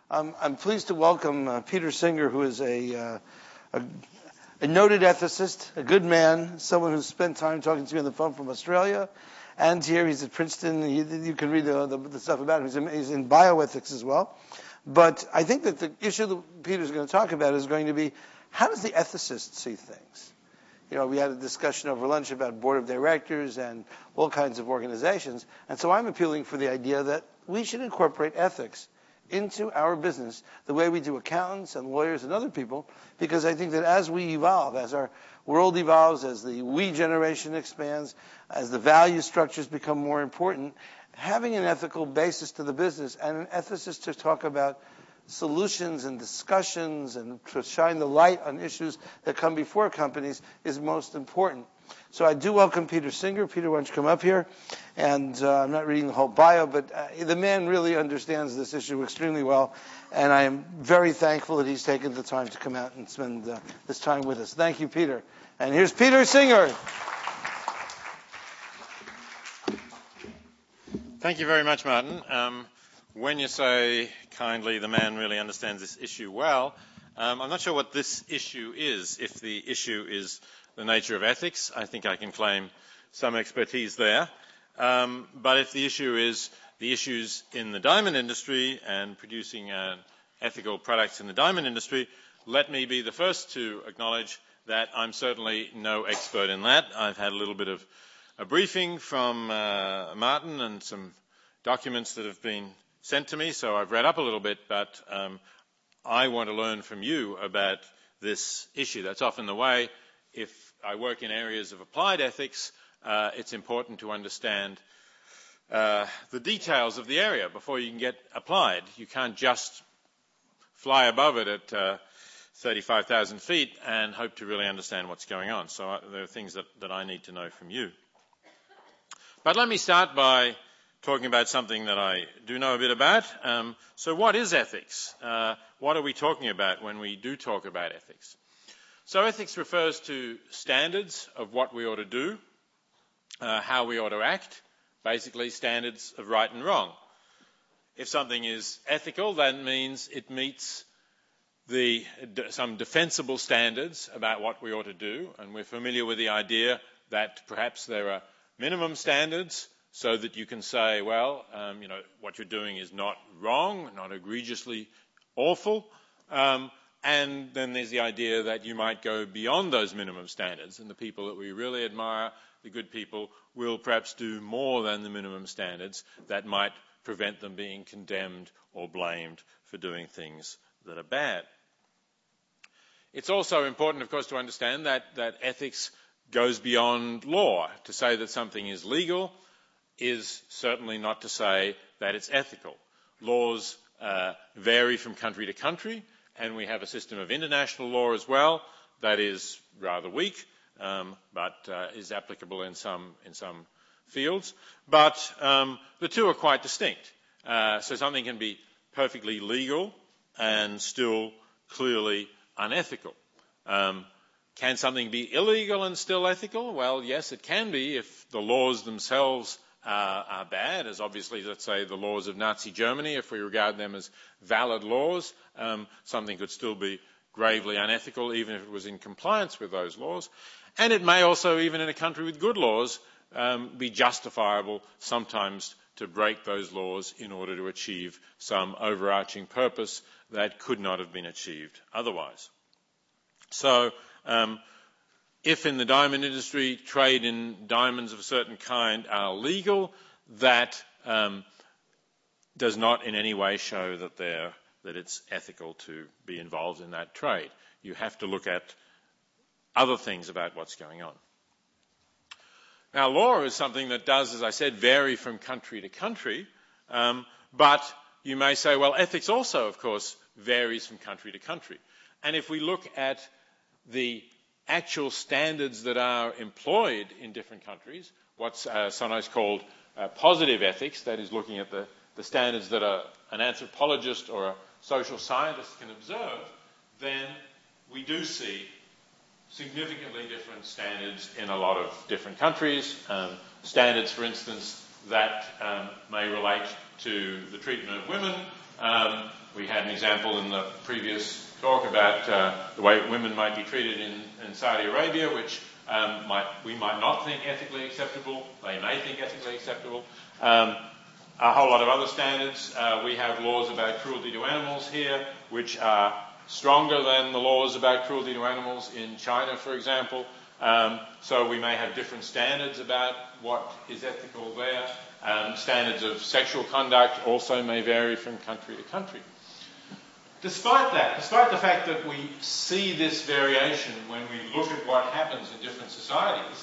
I'm pleased to welcome Peter Singer, who is a noted ethicist, a good man, someone who's spent time talking to me on the phone from Australia, and here he's at Princeton. You can read the stuff about him. He's in bioethics as well. But I think that the issue that Peter's going to talk about is going to be, how does the ethicist see things? You know, we had a discussion over lunch about board of directors and all kinds of organizations. And so I'm appealing for the idea that we should incorporate ethics into our business the way we do accountants and lawyers and other people, because I think that as we evolve, as our world evolves, as the we generation expands, as the value structures become more important, having an ethical basis to the business and an ethicist to talk about solutions and discussions and to shine the light on issues that come before companies is most important. So I do welcome Peter Singer. Peter, why don't you come up here? And I'm not reading the whole bio, but the man really understands this issue extremely well, and I am very thankful that he's taken the time to come out and spend this time with us. Thank you, Peter. And here's Peter Singer. Thank you very much, Martin. When you say kindly the man really understands this issue well, I'm not sure what this issue is. If the issue is the nature of ethics, I think I can claim some expertise there. But if the issue is the issues in the diamond industry and producing ethical products in the diamond industry, let me be the first to acknowledge that I'm certainly no expert in that. I've had a little bit of a briefing from Martin and some documents that have been sent to me, so I've read up a little bit, but I want to learn from you about this issue. That's often the way. If I work in areas of applied ethics, it's important to understand the details of the area before you can get applied. You can't just fly above it at 35,000 feet and hope to really understand what's going on. So there are things that I need to know from you. But let me start by talking about something that I do know a bit about. So what is ethics? What are we talking about when we do talk about ethics? So ethics refers to standards of what we ought to do, how we ought to act, basically standards of right and wrong. If something is ethical, that means it meets some defensible standards about what we ought to do, and we're familiar with the idea that perhaps there are minimum standards so that you can say, well, what you're doing is not wrong, not egregiously awful, and then there's the idea that you might go beyond those minimum standards, and the people that we really admire, the good people, will perhaps do more than the minimum standards that might prevent them being condemned or blamed for doing things that are bad. It's also important, of course, to understand that ethics goes beyond law. To say that something is legal is certainly not to say that it's ethical. Laws vary from country to country, and we have a system of international law as well that is rather weak, but is applicable in some fields. But the two are quite distinct. So something can be perfectly legal and still clearly unethical. Can something be illegal and still ethical? Well, yes, it can be if the laws themselves are bad, as obviously, let's say, the laws of Nazi Germany. If we regard them as valid laws, something could still be gravely unethical, even if it was in compliance with those laws. And it may also, even in a country with good laws, be justifiable sometimes to break those laws in order to achieve some overarching purpose that could not have been achieved otherwise. So, if in the diamond industry trade in diamonds of a certain kind are legal, that does not in any way show that it's ethical to be involved in that trade. You have to look at other things about what's going on. Now, law is something that does, as I said, vary from country to country, but you may say, well, ethics also, of course, varies from country to country. And if we look at the actual standards that are employed in different countries, what's sometimes called positive ethics, that is looking at the standards that an anthropologist or a social scientist can observe, then we do see significantly different standards in a lot of different countries. Standards, for instance, that may relate to the treatment of women, We had an example in the previous talk about the way women might be treated in Saudi Arabia, which we might not think ethically acceptable. They may think ethically acceptable. A whole lot of other standards. We have laws about cruelty to animals here, which are stronger than the laws about cruelty to animals in China, for example. So we may have different standards about what is ethical there. Standards of sexual conduct also may vary from country to country. Despite the fact that we see this variation when we look at what happens in different societies,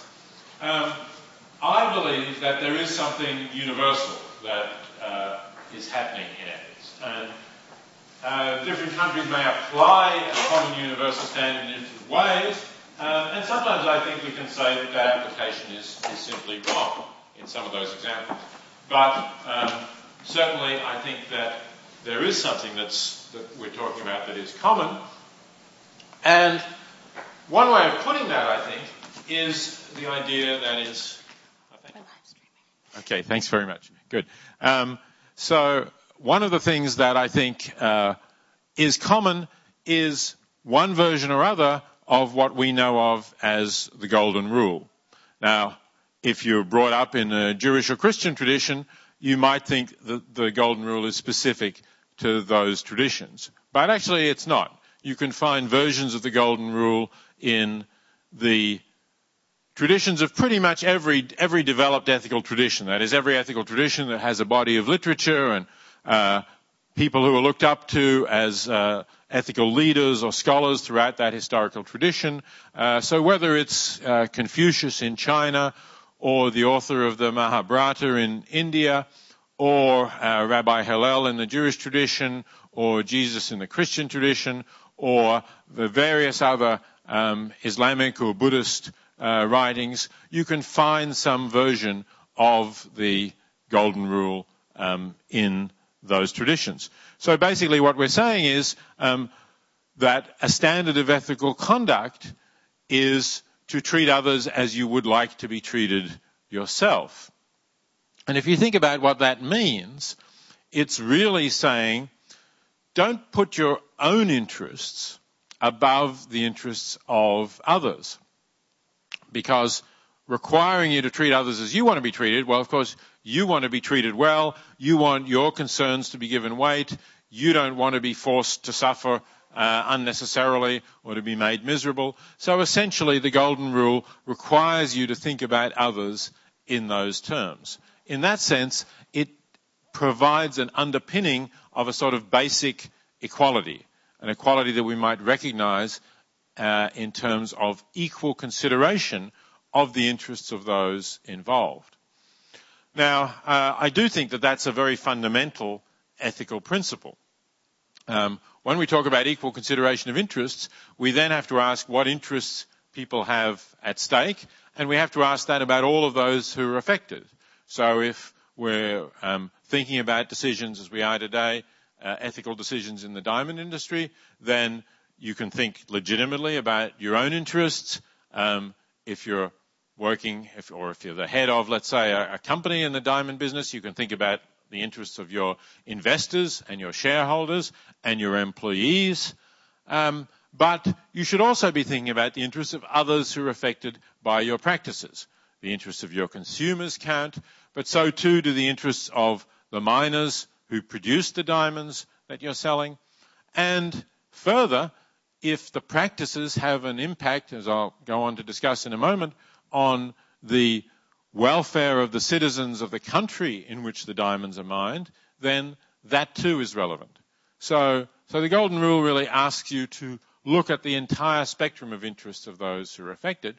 I believe that there is something universal that is happening in ethics. And different countries may apply a common universal standard in different ways, and sometimes I think we can say that that application is simply wrong in some of those examples. But certainly I think that there is something that we're talking about that is common. And one way of putting that, I think, is the idea that is... Okay, thanks very much. Good. So one of the things that I think is common is one version or other of what we know of as the Golden Rule. Now, if you're brought up in a Jewish or Christian tradition, you might think that the Golden Rule is specific to those traditions. But actually it's not. You can find versions of the Golden Rule in the traditions of pretty much every developed ethical tradition. That is, every ethical tradition that has a body of literature and people who are looked up to as ethical leaders or scholars throughout that historical tradition. So whether it's Confucius in China, or the author of the Mahabharata in India, or Rabbi Hillel in the Jewish tradition, or Jesus in the Christian tradition, or the various other Islamic or Buddhist writings, you can find some version of the Golden Rule in those traditions. So basically what we're saying is that a standard of ethical conduct is to treat others as you would like to be treated yourself. And if you think about what that means, it's really saying, don't put your own interests above the interests of others. Because requiring you to treat others as you want to be treated, well, of course, you want to be treated well, you want your concerns to be given weight, you don't want to be forced to suffer unnecessarily or to be made miserable. So essentially, the Golden Rule requires you to think about others in those terms. In that sense, it provides an underpinning of a sort of basic equality, an equality that we might recognize in terms of equal consideration of the interests of those involved. Now, I do think that that's a very fundamental ethical principle. When we talk about equal consideration of interests, we then have to ask what interests people have at stake, and we have to ask that about all of those who are affected. So if we're thinking about decisions as we are today, ethical decisions in the diamond industry, then you can think legitimately about your own interests. If you're working, if you're the head of, let's say, a company in the diamond business, you can think about the interests of your investors and your shareholders and your employees. But you should also be thinking about the interests of others who are affected by your practices. The interests of your consumers count, but so too do the interests of the miners who produce the diamonds that you're selling. And further, if the practices have an impact, as I'll go on to discuss in a moment, on the welfare of the citizens of the country in which the diamonds are mined, then that too is relevant. So the Golden Rule really asks you to look at the entire spectrum of interests of those who are affected.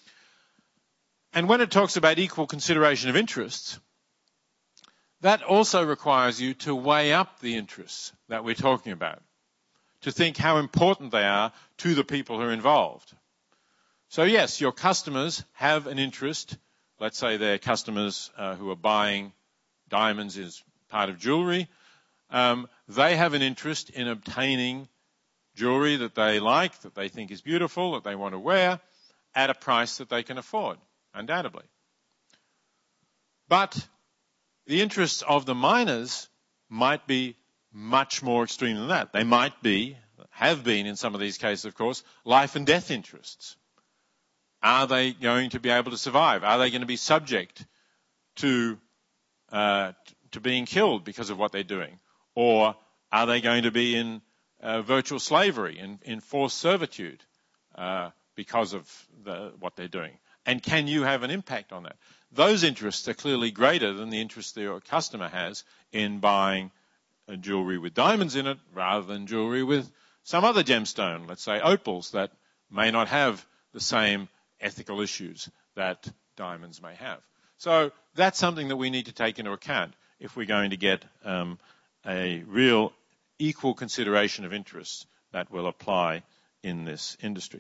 And when it talks about equal consideration of interests, that also requires you to weigh up the interests that we're talking about, to think how important they are to the people who are involved. So yes, your customers have an interest. Let's say they're customers who are buying diamonds as part of jewelry. They have an interest in obtaining jewelry that they like, that they think is beautiful, that they want to wear, at a price that they can afford, undoubtedly. But the interests of the miners might be much more extreme than that. They might be, have been in some of these cases, of course, life and death interests. Are they going to be able to survive? Are they going to be subject to being killed because of what they're doing? Or are they going to be in virtual slavery, in forced servitude because of what they're doing? And can you have an impact on that? Those interests are clearly greater than the interest that your customer has in buying jewelry with diamonds in it rather than jewelry with some other gemstone, let's say opals, that may not have the same ethical issues that diamonds may have. So that's something that we need to take into account if we're going to get a real equal consideration of interests that will apply in this industry.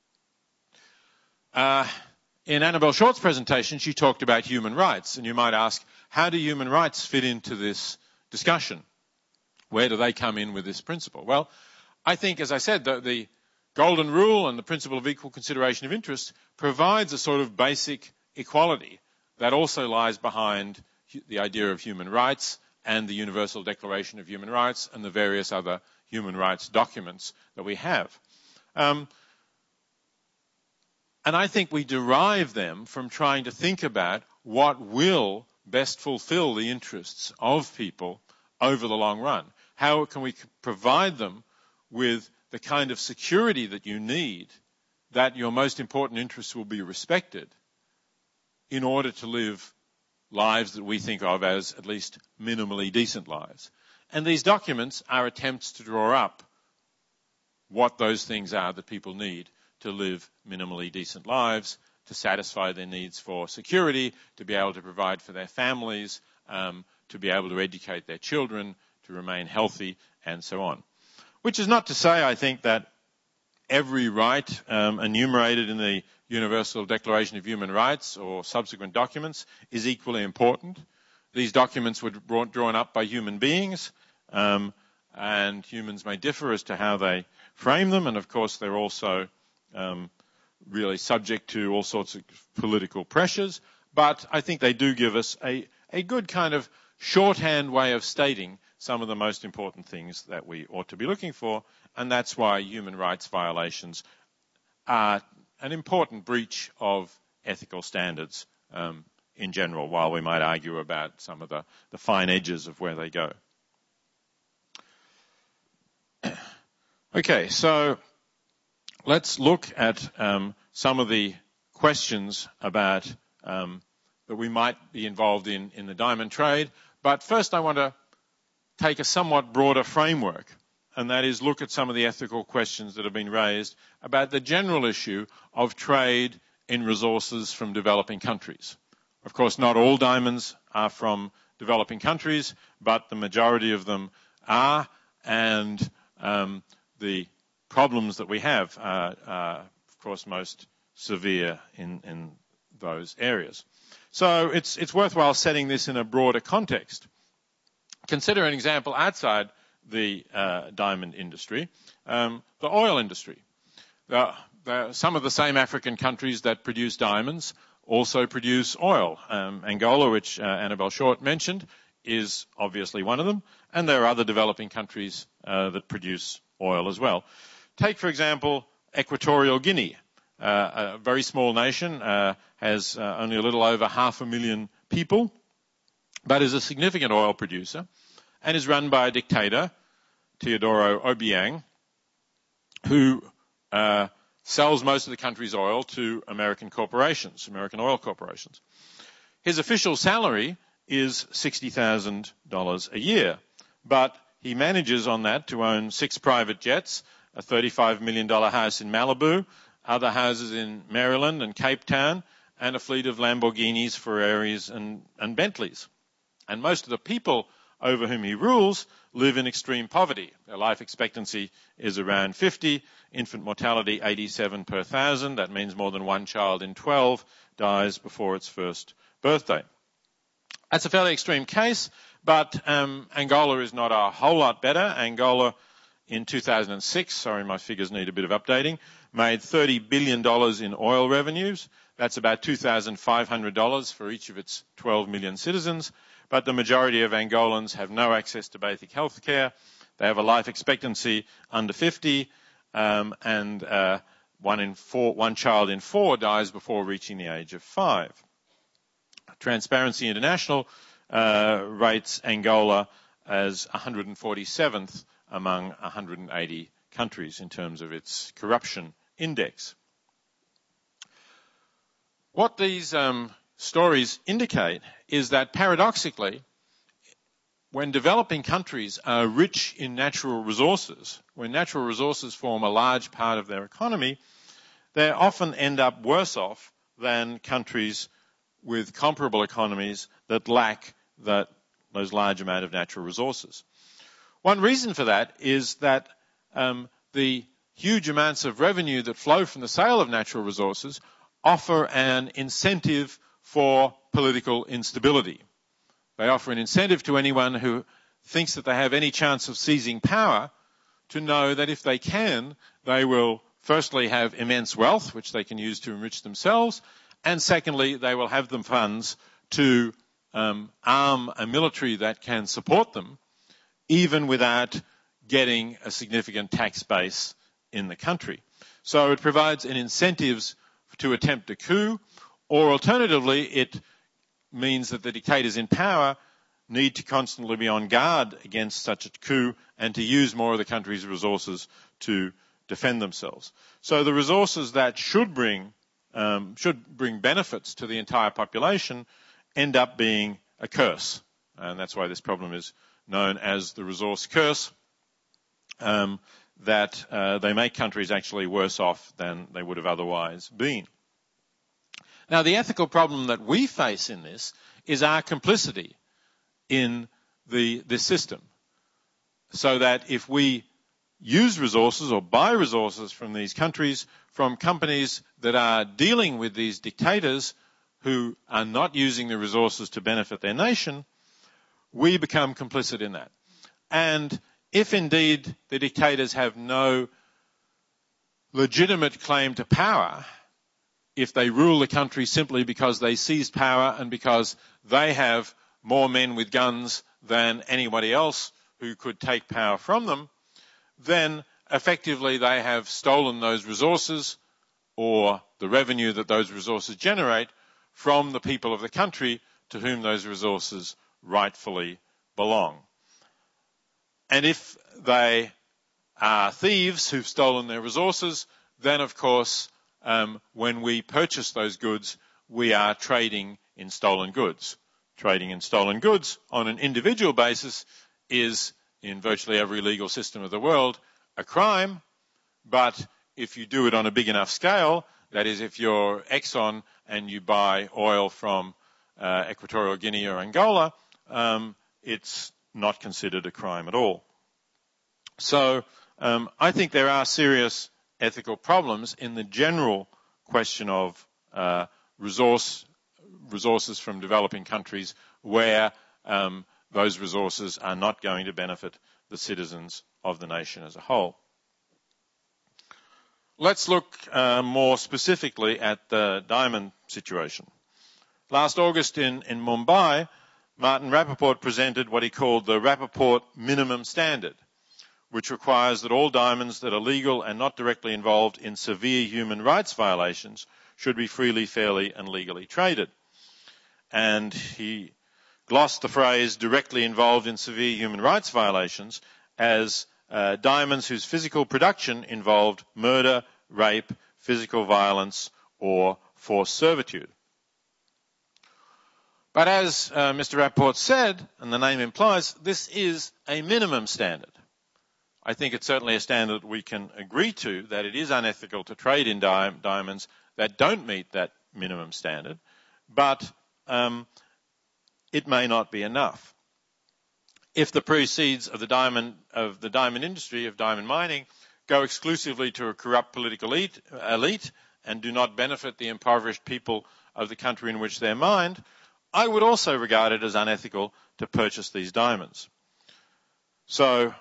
In Annabelle Short's presentation, she talked about human rights, and you might ask, how do human rights fit into this discussion? Where do they come in with this principle? Well, I think, as I said, the golden rule and the principle of equal consideration of interests provides a sort of basic equality that also lies behind the idea of human rights and the Universal Declaration of Human Rights and the various other human rights documents that we have. And I think we derive them from trying to think about what will best fulfill the interests of people over the long run. How can we provide them with the kind of security that you need, that your most important interests will be respected in order to live lives that we think of as at least minimally decent lives. And these documents are attempts to draw up what those things are that people need to live minimally decent lives, to satisfy their needs for security, to be able to provide for their families, to be able to educate their children, to remain healthy, and so on. Which is not to say, I think, that every right enumerated in the Universal Declaration of Human Rights or subsequent documents is equally important. These documents were drawn up by human beings, and humans may differ as to how they frame them, and of course they're also really subject to all sorts of political pressures, but I think they do give us a good kind of shorthand way of stating some of the most important things that we ought to be looking for, and that's why human rights violations are an important breach of ethical standards in general, while we might argue about some of the fine edges of where they go. Okay, so let's look at some of the questions about that we might be involved in the diamond trade. But first I want to take a somewhat broader framework, and that is look at some of the ethical questions that have been raised about the general issue of trade in resources from developing countries. Of course, not all diamonds are from developing countries, but the majority of them are, and the problems that we have are, of course, most severe in those areas. So it's worthwhile setting this in a broader context. Consider an example outside the diamond industry, the oil industry. Some of the same African countries that produce diamonds also produce oil. Angola, which Annabelle Short mentioned, is obviously one of them, and there are other developing countries that produce oil as well. Take, for example, Equatorial Guinea, a very small nation, has only a little over 500,000 people, but is a significant oil producer and is run by a dictator, Teodoro Obiang, who sells most of the country's oil to American corporations, American oil corporations. His official salary is $60,000 a year, but he manages on that to own 6 private jets, a $35 million house in Malibu, other houses in Maryland and Cape Town, and a fleet of Lamborghinis, Ferraris, and Bentleys. And most of the people over whom he rules live in extreme poverty. Their life expectancy is around 50, infant mortality 87 per 1,000. That means more than 1 child in 12 dies before its first birthday. That's a fairly extreme case, but Angola is not a whole lot better. Angola in 2006, sorry, my figures need a bit of updating, made $30 billion in oil revenues. That's about $2,500 for each of its 12 million citizens. But the majority of Angolans have no access to basic health care. They have a life expectancy under 50, and one child in 4 dies before reaching the age of 5. Transparency International rates Angola as 147th among 180 countries in terms of its corruption index. What these stories indicate is that paradoxically, when developing countries are rich in natural resources, when natural resources form a large part of their economy, they often end up worse off than countries with comparable economies that lack those large amount of natural resources. One reason for that is that the huge amounts of revenue that flow from the sale of natural resources offer an incentive for political instability. They offer an incentive to anyone who thinks that they have any chance of seizing power to know that if they can, they will firstly have immense wealth, which they can use to enrich themselves, and secondly, they will have the funds to arm a military that can support them, even without getting a significant tax base in the country. So it provides an incentives to attempt a coup, or alternatively, it means that the dictators in power need to constantly be on guard against such a coup and to use more of the country's resources to defend themselves. So the resources that should bring benefits to the entire population end up being a curse. And that's why this problem is known as the resource curse, that they make countries actually worse off than they would have otherwise been. Now, the ethical problem that we face in this is our complicity in this system. So that if we use resources or buy resources from these countries, from companies that are dealing with these dictators who are not using the resources to benefit their nation, we become complicit in that. And if indeed the dictators have no legitimate claim to power, if they rule the country simply because they seized power and because they have more men with guns than anybody else who could take power from them, then effectively they have stolen those resources or the revenue that those resources generate from the people of the country to whom those resources rightfully belong. And if they are thieves who've stolen their resources, then of course when we purchase those goods, we are trading in stolen goods. Trading in stolen goods on an individual basis is, in virtually every legal system of the world, a crime. But if you do it on a big enough scale, that is, if you're Exxon and you buy oil from Equatorial Guinea or Angola, it's not considered a crime at all. So I think there are serious ethical problems in the general question of resources from developing countries where those resources are not going to benefit the citizens of the nation as a whole. Let's look more specifically at the diamond situation. Last August in Mumbai, Martin Rappaport presented what he called the Rappaport Minimum Standard, which requires that all diamonds that are legal and not directly involved in severe human rights violations should be freely, fairly and legally traded. And he glossed the phrase directly involved in severe human rights violations as diamonds whose physical production involved murder, rape, physical violence or forced servitude. But as Mr. Rappaport said, and the name implies, this is a minimum standard. I think it's certainly a standard we can agree to, that it is unethical to trade in diamonds that don't meet that minimum standard, but it may not be enough. If the proceeds of the diamond industry, of diamond mining, go exclusively to a corrupt political elite and do not benefit the impoverished people of the country in which they're mined, I would also regard it as unethical to purchase these diamonds. So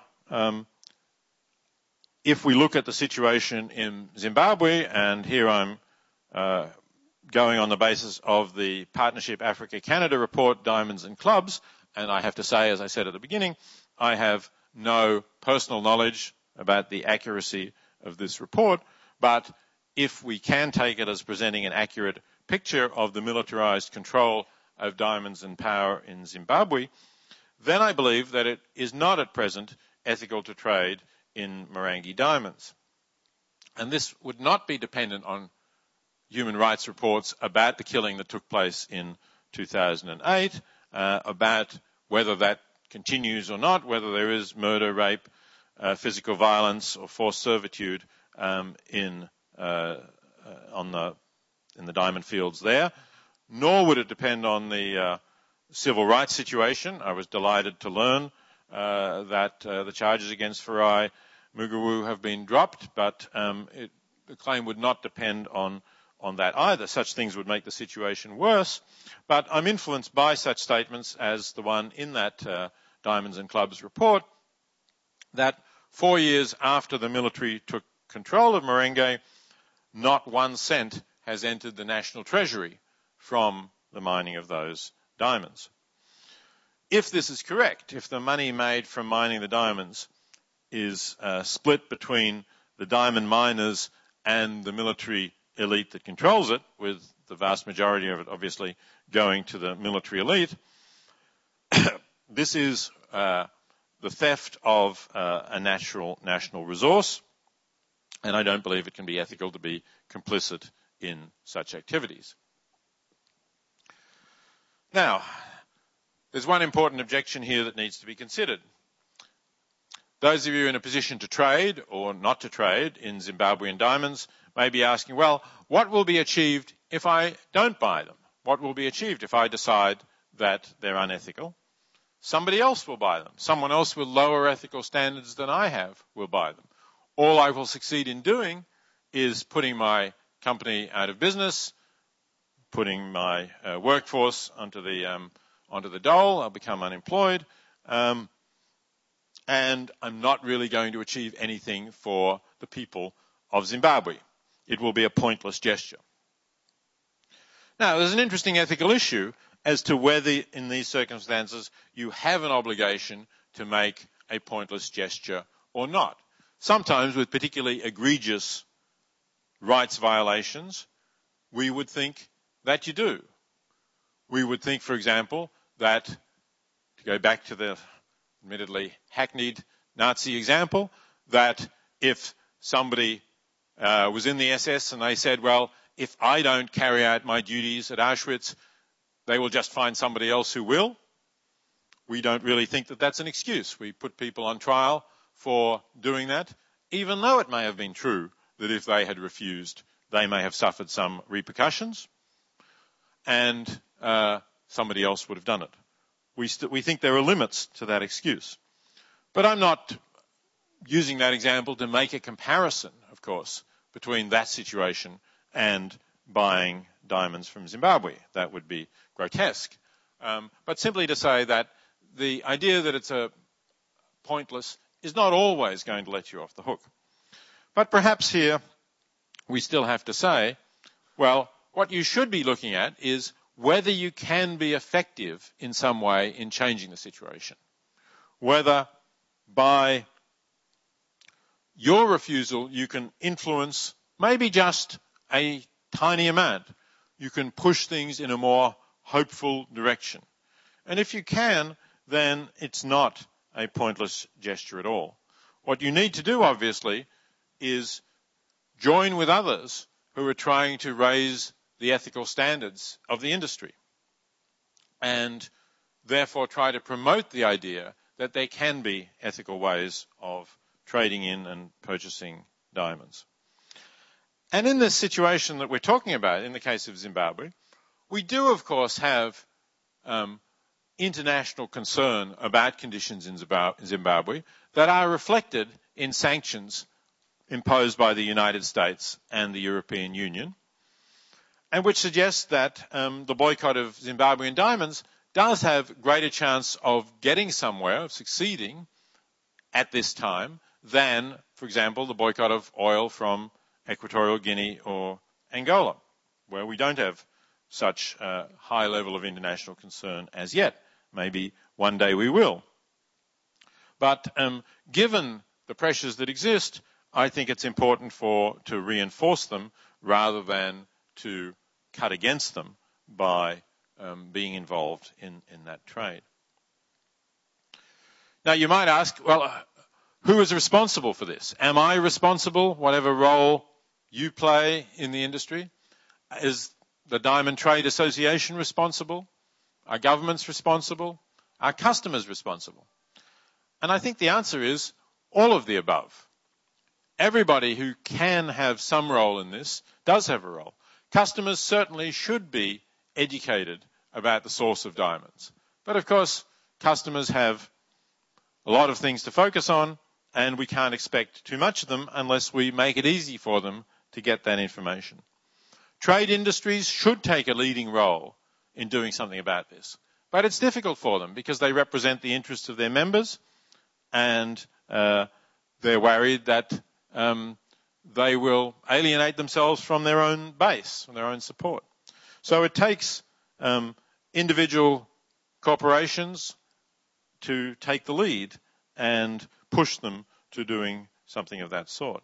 if we look at the situation in Zimbabwe, and here I'm going on the basis of the Partnership Africa-Canada report, Diamonds and Clubs, and I have to say, as I said at the beginning, I have no personal knowledge about the accuracy of this report, but if we can take it as presenting an accurate picture of the militarized control of diamonds and power in Zimbabwe, then I believe that it is not at present ethical to trade in Marangi diamonds. And this would not be dependent on human rights reports about the killing that took place in 2008, about whether that continues or not, whether there is murder, rape, physical violence or forced servitude in the diamond fields there, nor would it depend on the civil rights situation. I was delighted to learn that the charges against Farai Mugaru have been dropped, but the claim would not depend on that either. Such things would make the situation worse, but I'm influenced by such statements as the one in that Diamonds and Clubs report, that 4 years after the military took control of Marangi, not 1 cent has entered the national treasury from the mining of those diamonds. If this is correct, if the money made from mining the diamonds is split between the diamond miners and the military elite that controls it, with the vast majority of it obviously going to the military elite, this is the theft of a national resource, and I don't believe it can be ethical to be complicit in such activities. Now, there's one important objection here that needs to be considered. Those of you in a position to trade or not to trade in Zimbabwean diamonds may be asking, well, what will be achieved if I don't buy them? What will be achieved if I decide that they're unethical? Somebody else will buy them. Someone else with lower ethical standards than I have will buy them. All I will succeed in doing is putting my company out of business, putting my workforce onto the dole. I'll become unemployed, and I'm not really going to achieve anything for the people of Zimbabwe. It will be a pointless gesture. Now, there's an interesting ethical issue as to whether in these circumstances you have an obligation to make a pointless gesture or not. Sometimes with particularly egregious rights violations, we would think that you do. We would think, for example, that, to go back to the admittedly hackneyed Nazi example, that if somebody was in the SS and they said, well, if I don't carry out my duties at Auschwitz, they will just find somebody else who will. We don't really think that that's an excuse. We put people on trial for doing that, even though it may have been true that if they had refused, they may have suffered some repercussions, and somebody else would have done it. We think there are limits to that excuse. But I'm not using that example to make a comparison, of course, between that situation and buying diamonds from Zimbabwe. That would be grotesque. But simply to say that the idea that it's a pointless is not always going to let you off the hook. But perhaps here we still have to say, well, what you should be looking at is whether you can be effective in some way in changing the situation. Whether by your refusal you can influence maybe just a tiny amount. You can push things in a more hopeful direction. And if you can, then it's not a pointless gesture at all. What you need to do, obviously, is join with others who are trying to raise the ethical standards of the industry, and therefore try to promote the idea that there can be ethical ways of trading in and purchasing diamonds. And in this situation that we're talking about, in the case of Zimbabwe, we do, of course, have international concern about conditions in Zimbabwe that are reflected in sanctions imposed by the United States and the European Union, and which suggests that the boycott of Zimbabwean diamonds does have greater chance of getting somewhere, of succeeding at this time, than, for example, the boycott of oil from Equatorial Guinea or Angola. where we don't have such a high level of international concern as yet. Maybe one day we will. But given the pressures that exist, I think it's important to reinforce them rather than to cut against them by being involved in that trade. Now you might ask, well, who is responsible for this? Am I responsible, whatever role you play in the industry? Is the Diamond Trade Association responsible? Are governments responsible? Are customers responsible? And I think the answer is all of the above. Everybody who can have some role in this does have a role. Customers certainly should be educated about the source of diamonds. But of course, customers have a lot of things to focus on, and we can't expect too much of them unless we make it easy for them to get that information. Trade industries should take a leading role in doing something about this. But it's difficult for them because they represent the interests of their members, and they're worried that they will alienate themselves from their own base, from their own support. So it takes individual corporations to take the lead and push them to doing something of that sort.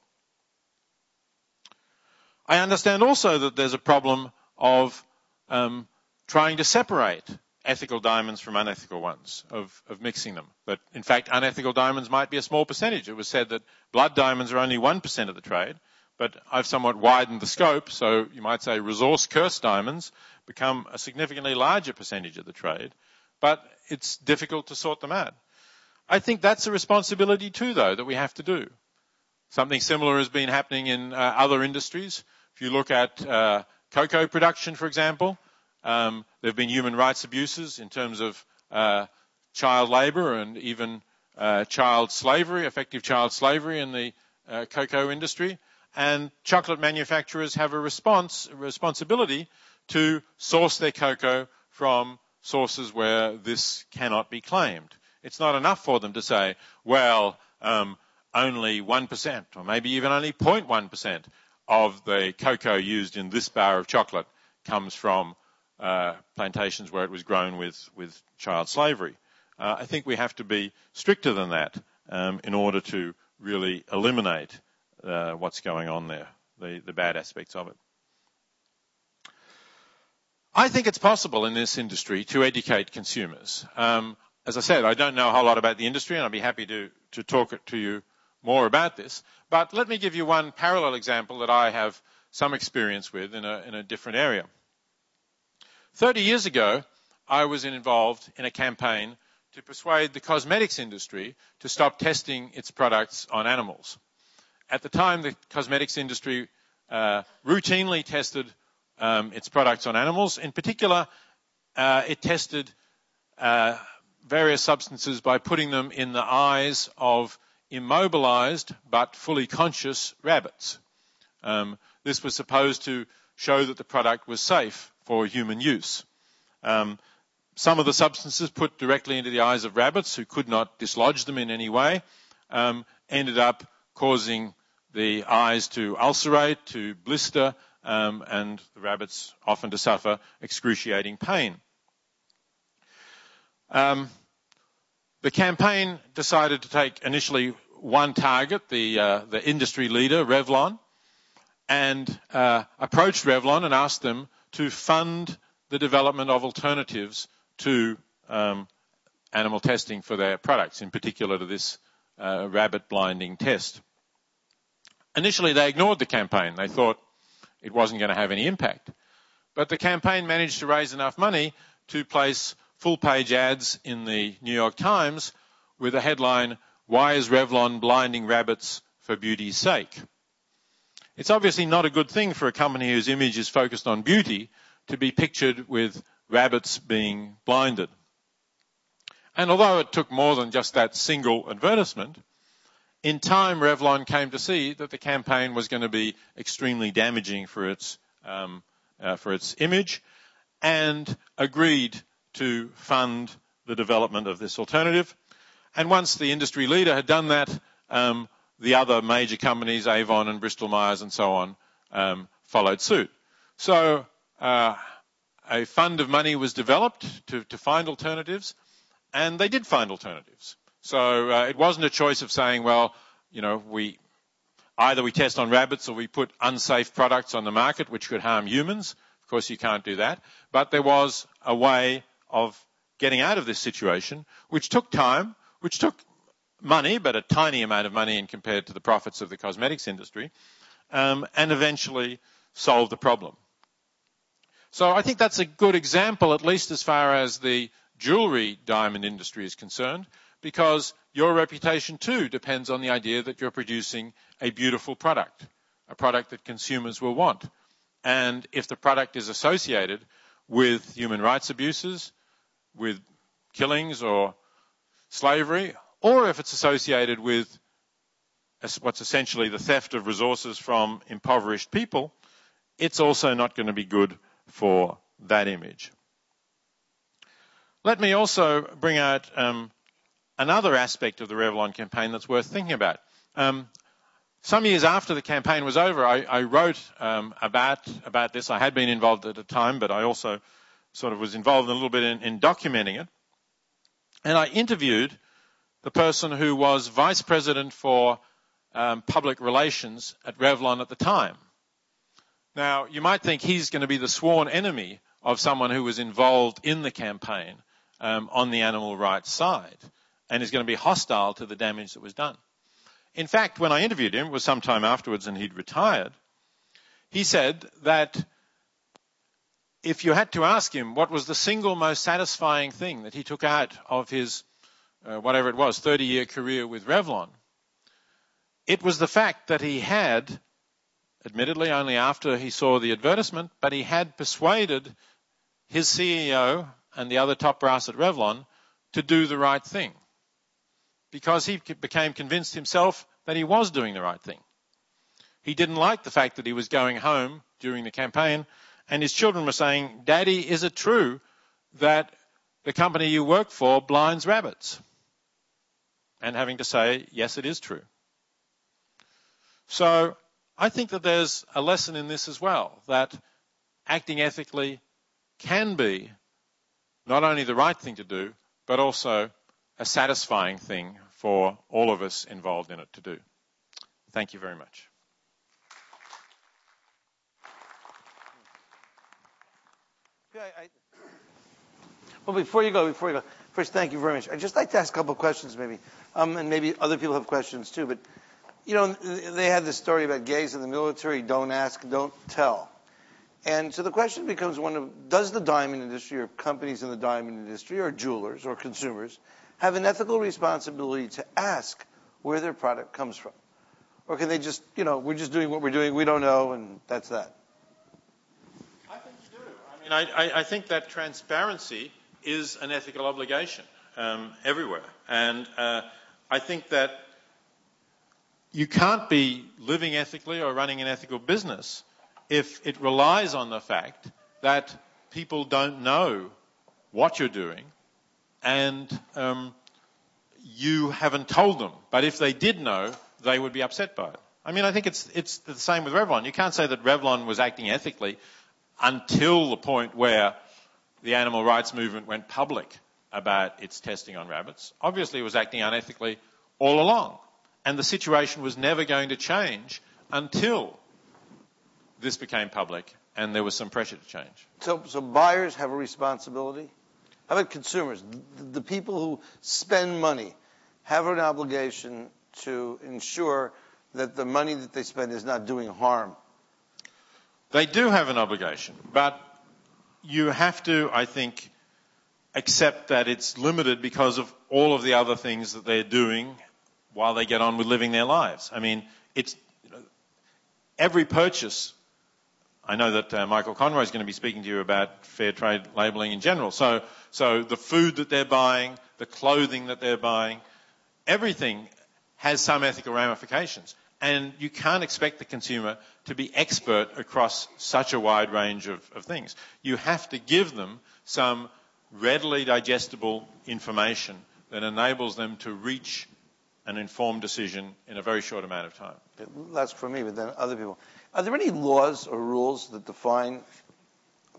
I understand also that there's a problem of trying to separate ethical diamonds from unethical ones, of mixing them. But in fact, unethical diamonds might be a small percentage. It was said that blood diamonds are only 1% of the trade, but I've somewhat widened the scope, so you might say resource-cursed diamonds become a significantly larger percentage of the trade, but it's difficult to sort them out. I think that's a responsibility too, though, that we have to do. Something similar has been happening in other industries. If you look at cocoa production, for example, there have been human rights abuses in terms of child labour and even child slavery, effective child slavery in the cocoa industry. And chocolate manufacturers have a responsibility to source their cocoa from sources where this cannot be claimed. It's not enough for them to say, well, only 1% or maybe even only 0.1% of the cocoa used in this bar of chocolate comes from plantations where it was grown with child slavery. I think we have to be stricter than that in order to really eliminate what's going on there, the bad aspects of it. I think it's possible in this industry to educate consumers. As I said, I don't know a whole lot about the industry, and I'd be happy to talk to you more about this. But let me give you one parallel example that I have some experience with in a different area. 30 years ago, I was involved in a campaign to persuade the cosmetics industry to stop testing its products on animals. At the time, the cosmetics industry routinely tested its products on animals. In particular, it tested various substances by putting them in the eyes of immobilized but fully conscious rabbits. This was supposed to show that the product was safe for human use. Some of the substances put directly into the eyes of rabbits who could not dislodge them in any way ended up causing the eyes to ulcerate, to blister, and the rabbits often to suffer excruciating pain. The campaign decided to take initially one target, the industry leader, Revlon, and approached Revlon and asked them to fund the development of alternatives to animal testing for their products, in particular to this rabbit blinding test. Initially, they ignored the campaign. They thought it wasn't going to have any impact. But the campaign managed to raise enough money to place full-page ads in the New York Times with a headline, "Why is Revlon blinding rabbits for beauty's sake?" It's obviously not a good thing for a company whose image is focused on beauty to be pictured with rabbits being blinded. And although it took more than just that single advertisement, in time Revlon came to see that the campaign was going to be extremely damaging for its image and agreed to fund the development of this alternative. And once the industry leader had done that, the other major companies, Avon and Bristol Myers and so on, followed suit. So a fund of money was developed to find alternatives, and they did find alternatives. So it wasn't a choice of saying, well, either we test on rabbits or we put unsafe products on the market which could harm humans. Of course, you can't do that. But there was a way of getting out of this situation, which took time, which took money, but a tiny amount of money in compared to the profits of the cosmetics industry, and eventually solved the problem. So I think that's a good example, at least as far as the jewelry diamond industry is concerned, because your reputation too depends on the idea that you're producing a beautiful product, a product that consumers will want. And if the product is associated with human rights abuses, with killings or slavery, or if it's associated with what's essentially the theft of resources from impoverished people, it's also not going to be good for that image. Let me also bring out another aspect of the Revlon campaign that's worth thinking about. Some years after the campaign was over, I wrote about this. I had been involved at the time, but I also sort of was involved a little bit in documenting it. And I interviewed the person who was vice president for public relations at Revlon at the time. Now, you might think he's going to be the sworn enemy of someone who was involved in the campaign on the animal rights side and is going to be hostile to the damage that was done. In fact, when I interviewed him, it was some time afterwards and he'd retired, he said that if you had to ask him what was the single most satisfying thing that he took out of his, whatever it was, 30-year career with Revlon, it was the fact that he had, admittedly only after he saw the advertisement, but he had persuaded his CEO and the other top brass at Revlon to do the right thing, because he became convinced himself that he was doing the right thing. He didn't like the fact that he was going home during the campaign and his children were saying, "Daddy, is it true that the company you work for blinds rabbits?" And having to say, yes, it is true. So I think that there's a lesson in this as well, that acting ethically can be not only the right thing to do, but also a satisfying thing for all of us involved in it to do. Thank you very much. Well, before you go, first, thank you very much. I'd just like to ask a couple of questions, maybe, and maybe other people have questions too. But they had this story about gays in the military: don't ask, don't tell. And so the question becomes one of: does the diamond industry, or companies in the diamond industry, or jewelers, or consumers, have an ethical responsibility to ask where their product comes from, or can they just, we're just doing what we're doing, we don't know, and that's that? I think you do. I mean, I think that transparency is an ethical obligation everywhere. And I think that you can't be living ethically or running an ethical business if it relies on the fact that people don't know what you're doing and you haven't told them. But if they did know, they would be upset by it. I mean, I think it's the same with Revlon. You can't say that Revlon was acting ethically until the point where the animal rights movement went public about its testing on rabbits. Obviously, it was acting unethically all along. And the situation was never going to change until this became public and there was some pressure to change. So buyers have a responsibility? How about consumers? The people who spend money have an obligation to ensure that the money that they spend is not doing harm. They do have an obligation, but you have to, I think, accept that it's limited because of all of the other things that they're doing while they get on with living their lives. I mean, it's every purchase. I know that Michael Conroy is going to be speaking to you about fair trade labelling in general. So the food that they're buying, the clothing that they're buying, everything has some ethical ramifications. And you can't expect the consumer to be expert across such a wide range of things. You have to give them some readily digestible information that enables them to reach an informed decision in a very short amount of time. That's for me, but then other people. Are there any laws or rules that define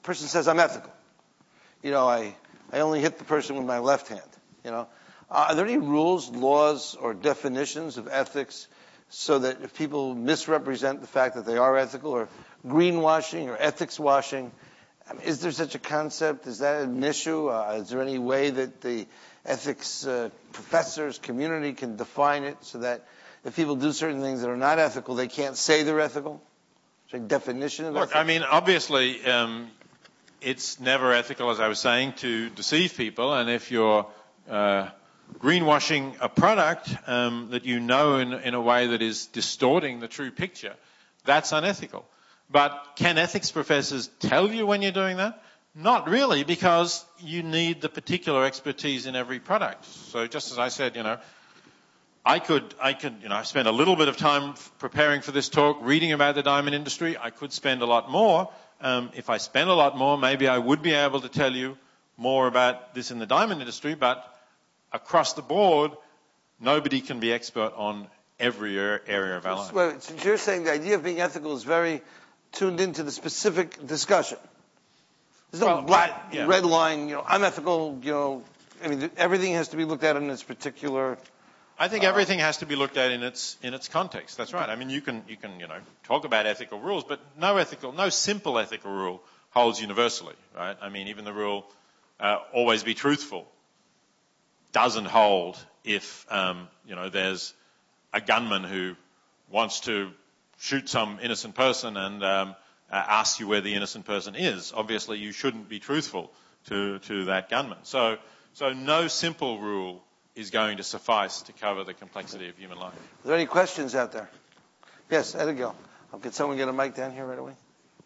person says, I'm ethical. I only hit the person with my left hand. Are there any rules, laws, or definitions of ethics so that if people misrepresent the fact that they are ethical, or greenwashing or ethics washing, is there such a concept? Is that an issue? Is there any way that the ethics professors, community can define it so that if people do certain things that are not ethical, they can't say they're ethical? Is there a definition of ethics? Look, I mean, obviously, it's never ethical, as I was saying, to deceive people. And if you're greenwashing a product that you know in a way that is distorting the true picture, that's unethical. But can ethics professors tell you when you're doing that? Not really, because you need the particular expertise in every product. So just as I said, I spent a little bit of time preparing for this talk, reading about the diamond industry. I could spend a lot more. If I spent a lot more, maybe I would be able to tell you more about this in the diamond industry, but across the board, nobody can be expert on every area of our life. Well, so you're saying the idea of being ethical is very tuned into the specific discussion. There's no red line, I'm ethical, everything has to be looked at in its particular... I think everything has to be looked at in its context. That's right. I mean, you can talk about ethical rules, but no simple ethical rule holds universally, right? I mean, even the rule always be truthful doesn't hold if there's a gunman who wants to shoot some innocent person and asks you where the innocent person is. Obviously, you shouldn't be truthful to that gunman. So no simple rule is going to suffice to cover the complexity of human life. Are there any questions out there? Yes, Edgar. Can someone get a mic down here right away?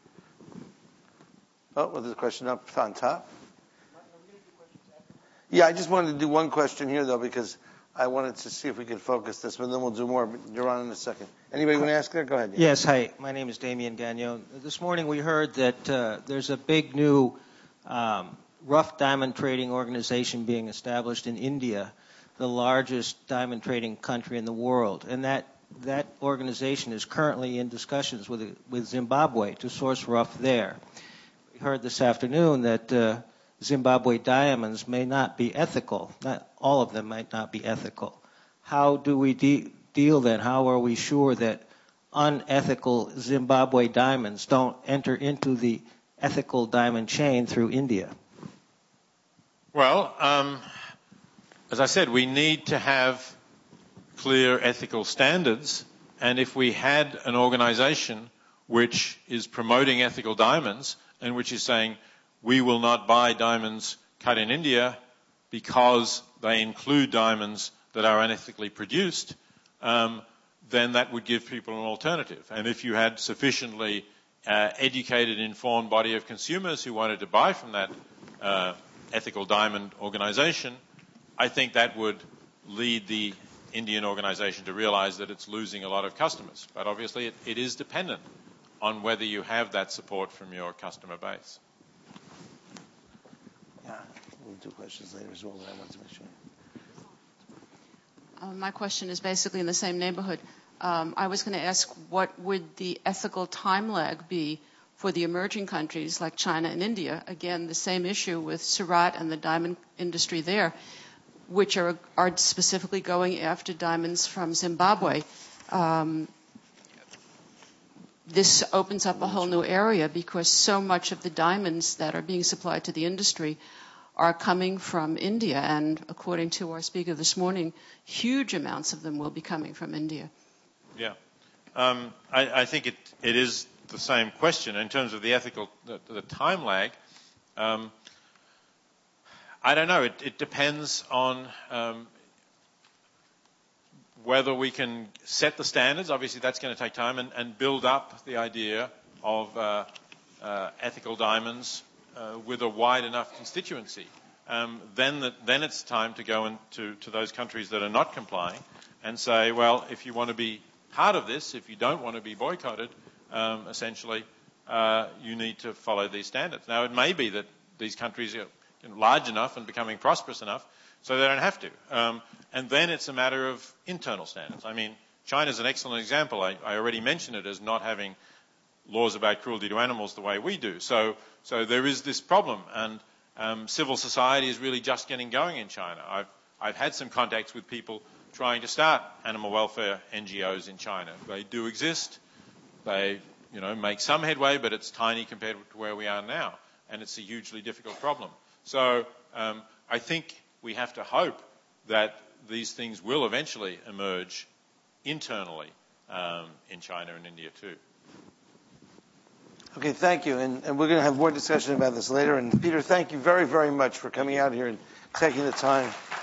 Oh, well, there's a question up on top. Yeah, I just wanted to do one question here, though, because I wanted to see if we could focus this, but then we'll do more. But you're on in a second. Anybody want to ask there? Go ahead. Yeah. Yes, hi. My name is Damien Gagnon. This morning we heard that there's a big new rough diamond trading organization being established in India, the largest diamond trading country in the world. And that organization is currently in discussions with Zimbabwe to source rough there. We heard this afternoon that Zimbabwe diamonds may not be ethical. Not all of them might not be ethical. How do we deal then? How are we sure that unethical Zimbabwe diamonds don't enter into the ethical diamond chain through India? Well, as I said, we need to have clear ethical standards, and if we had an organization which is promoting ethical diamonds and which is saying we will not buy diamonds cut in India because they include diamonds that are unethically produced, then that would give people an alternative. And if you had sufficiently educated, informed body of consumers who wanted to buy from that ethical diamond organization, I think that would lead the Indian organization to realize that it's losing a lot of customers. But obviously it is dependent on whether you have that support from your customer base. Yeah, we'll do questions later as well, but I want to make sure. My question is basically in the same neighborhood. I was going to ask, what would the ethical time lag be for the emerging countries like China and India? Again, the same issue with Surat and the diamond industry there, which are specifically going after diamonds from Zimbabwe. This opens up a whole new area because so much of the diamonds that are being supplied to the industry are coming from India, and according to our speaker this morning, huge amounts of them will be coming from India. Yeah. I think it is the same question in terms of the ethical, the time lag. I don't know. It depends on whether we can set the standards. Obviously, that's going to take time, and build up the idea of ethical diamonds with a wide enough constituency. Then it's time to go into those countries that are not complying and say, well, if you want to be part of this, if you don't want to be boycotted, essentially, you need to follow these standards. Now, it may be that these countries are large enough and becoming prosperous enough so they don't have to. And then it's a matter of internal standards. I mean, China's an excellent example. I already mentioned it as not having laws about cruelty to animals the way we do. So there is this problem, and civil society is really just getting going in China. I've had some contacts with people trying to start animal welfare NGOs in China. They do exist. They, make some headway, but it's tiny compared to where we are now, and it's a hugely difficult problem. So I think we have to hope that these things will eventually emerge internally in China and India too. Okay, thank you. And we're going to have more discussion about this later. And Peter, thank you very, very much for coming out here and taking the time.